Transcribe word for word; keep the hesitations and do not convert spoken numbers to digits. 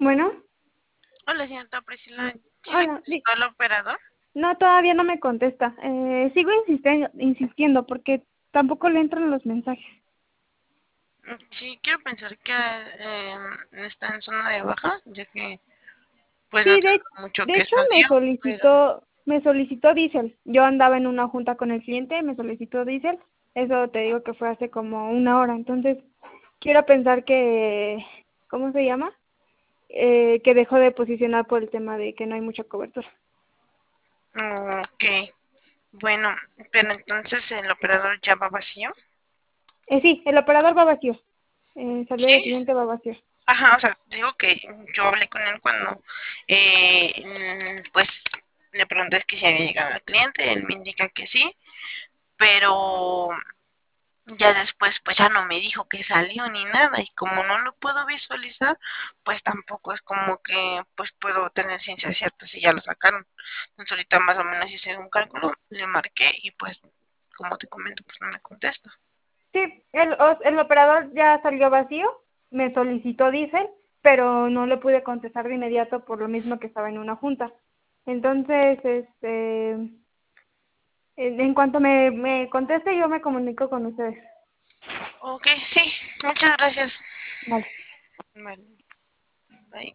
Bueno, Hola, señorita Priscila. ¿Sí le hola. contestó di- al operador? No, todavía no me contesta. Eh, sigo insistiendo, insistiendo porque tampoco le entran los mensajes. Mm, Sí, quiero pensar que eh, está en zona de baja, ya que pues no Sí, tengo de, mucho de que hecho me salió, pero solicitó, me solicitó Diesel. Yo andaba en una junta con el cliente, me solicitó Diesel. Eso te digo que fue hace como una hora. Entonces, quiero pensar que, ¿cómo se llama? Eh, que dejó de posicionar por el tema de que no hay mucha cobertura. mm, ok. Bueno, pero entonces el operador ya va vacío. Eh, sí, el operador va vacío. Eh, salió de Sí, cliente, va vacío. ajá, o sea, digo que yo hablé con él cuando eh, mm, pues le pregunté que si había llegado al cliente, él me indica que sí, pero ya después pues ya no me dijo que salió ni nada y como no lo puedo visualizar, pues tampoco es como que pues puedo tener ciencia cierta si ya lo sacaron. Entonces ahorita más o menos hice un cálculo, le marqué y pues como te comento pues no me contesta. Sí, el, os- el operador ya salió vacío, me solicitó diésel, pero no le pude contestar de inmediato por lo mismo que estaba en una junta. Entonces, este, en, en cuanto me, me conteste, yo me comunico con ustedes. Ok, sí, muchas gracias. Vale. Vale.